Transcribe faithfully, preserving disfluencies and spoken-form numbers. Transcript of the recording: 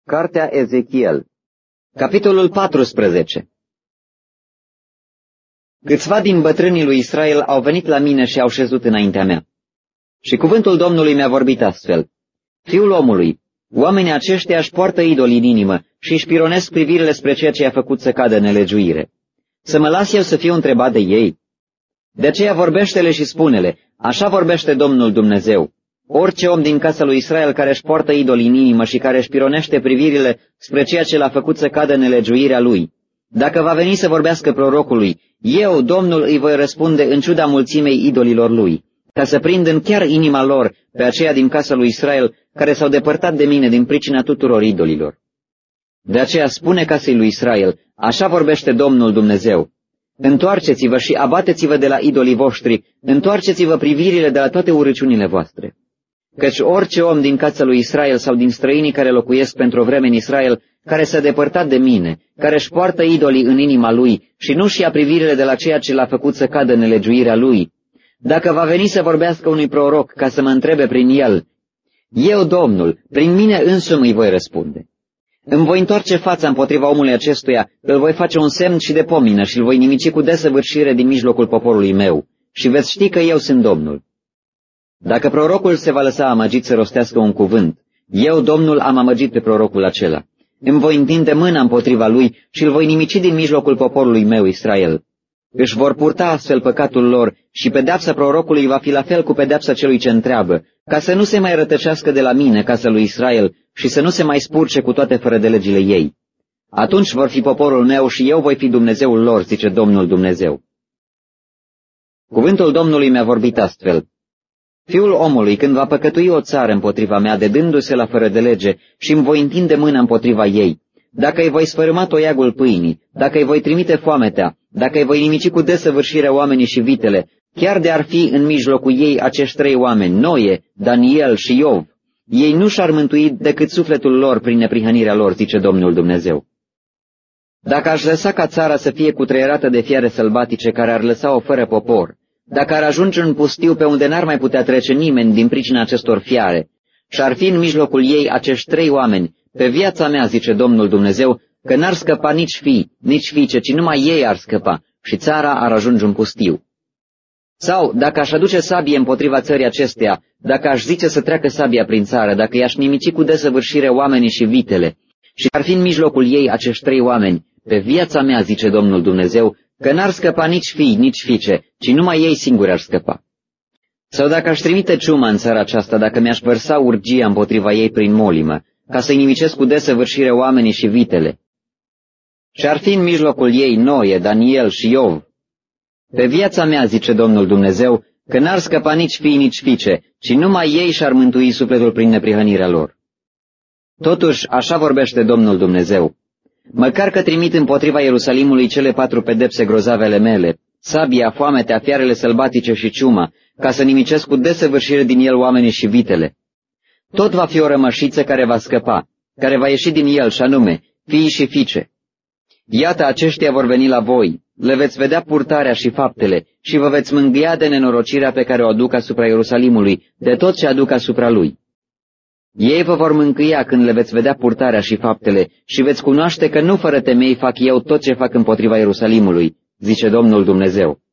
Cartea Ezechiel, capitolul paisprezece. Câțiva din bătrânii lui Israel au venit la mine și au șezut înaintea mea. Și cuvântul Domnului mi-a vorbit astfel: Fiul omului, oamenii aceștia își poartă idoli în inimă și își pironesc privirile spre ceea ce i-a făcut să cadă în nelegiuire. Să mă las eu să fiu întrebat de ei? De aceea vorbește-le și spune-le: așa vorbește Domnul Dumnezeu. Orice om din casa lui Israel care își poartă idoli în inimă și care își pironește privirile spre ceea ce l-a făcut să cadă în nelegiuirea lui, dacă va veni să vorbească prorocului, eu, Domnul, îi voi răspunde în ciuda mulțimei idolilor lui, ca să prind în chiar inima lor pe aceia din casa lui Israel care s-au depărtat de mine din pricina tuturor idolilor. De aceea spune casei lui Israel: așa vorbește Domnul Dumnezeu. Întoarceți-vă și abateți-vă de la idolii voștri, întoarceți-vă privirile de la toate urăciunile voastre. Căci orice om din casa lui Israel sau din străinii care locuiesc pentru o vreme în Israel, care s-a depărtat de mine, care își poartă idolii în inima lui și nu-și ia privirile de la ceea ce l-a făcut să cadă în nelegiuirea lui, dacă va veni să vorbească unui proroc ca să mă întrebe prin el, eu, Domnul, prin mine însumi îi voi răspunde. Îmi voi întoarce fața împotriva omului acestuia, îl voi face un semn și de pomină și îl voi nimici cu desăvârșire din mijlocul poporului meu și veți ști că eu sunt Domnul. Dacă prorocul se va lăsa amăgit să rostească un cuvânt, eu, Domnul, am amăgit pe prorocul acela. Îmi voi întinde mâna împotriva lui și îl voi nimici din mijlocul poporului meu Israel. Își vor purta astfel păcatul lor și pedeapsa prorocului va fi la fel cu pedeapsa celui ce întreabă, ca să nu se mai rătăcească de la mine, casa lui Israel, și să nu se mai spurce cu toate fără de legile ei. Atunci vor fi poporul meu și eu voi fi Dumnezeul lor, zice Domnul Dumnezeu. Cuvântul Domnului mi-a vorbit astfel: Fiul omului, când va păcătui o țară împotriva mea, dedându-se la fără de lege, și îmi voi întinde mâna împotriva ei, dacă îi voi sfărâma toiagul pâinii, dacă îi voi trimite foametea, dacă îi voi nimici cu desăvârșire oamenii și vitele, chiar de ar fi în mijlocul ei acești trei oameni, Noe, Daniel și Iov, ei nu și-ar mântui decât sufletul lor prin neprihănirea lor, zice Domnul Dumnezeu. Dacă aș lăsa ca țara să fie cutreierată de fiare sălbatice care ar lăsa-o fără popor, dacă ar ajunge în pustiu pe unde n-ar mai putea trece nimeni din pricina acestor fiare, și ar fi în mijlocul ei acești trei oameni, pe viața mea, zice Domnul Dumnezeu, că n-ar scăpa nici fii, nici fiice, ci numai ei ar scăpa și țara ar ajunge în pustiu. Sau, dacă aș aduce sabie împotriva țării acesteia, dacă aș zice să treacă sabia prin țară, dacă i-aș nimici cu desăvârșire oamenii și vitele, și ar fi în mijlocul ei acești trei oameni, pe viața mea, zice Domnul Dumnezeu, că n-ar scăpa nici fii, nici fiice, ci numai ei singuri ar scăpa. Sau dacă aș trimite ciuma în țara aceasta, dacă mi-aș vărsa urgia împotriva ei prin molimă, ca să-i nimicesc cu desăvârșire oamenii și vitele, și ar fi în mijlocul ei Noe, Daniel și Iov, pe viața mea, zice Domnul Dumnezeu, că n-ar scăpa nici fii, nici fiice, ci numai ei și-ar mântui sufletul prin neprihănirea lor. Totuși, așa vorbește Domnul Dumnezeu: măcar că trimit împotriva Ierusalimului cele patru pedepse grozavele mele, sabia, foametea, fiarele sălbatice și ciuma, ca să nimicesc cu desăvârșire din el oamenii și vitele, tot va fi o rămășiță care va scăpa, care va ieși din el, și anume fiii și fiice. Iată, aceștia vor veni la voi, le veți vedea purtarea și faptele și vă veți mângâia de nenorocirea pe care o aduc asupra Ierusalimului, de tot ce aduc asupra lui. Ei vă vor mângâia când le veți vedea purtarea și faptele și veți cunoaște că nu fără temei fac eu tot ce fac împotriva Ierusalimului, zice Domnul Dumnezeu.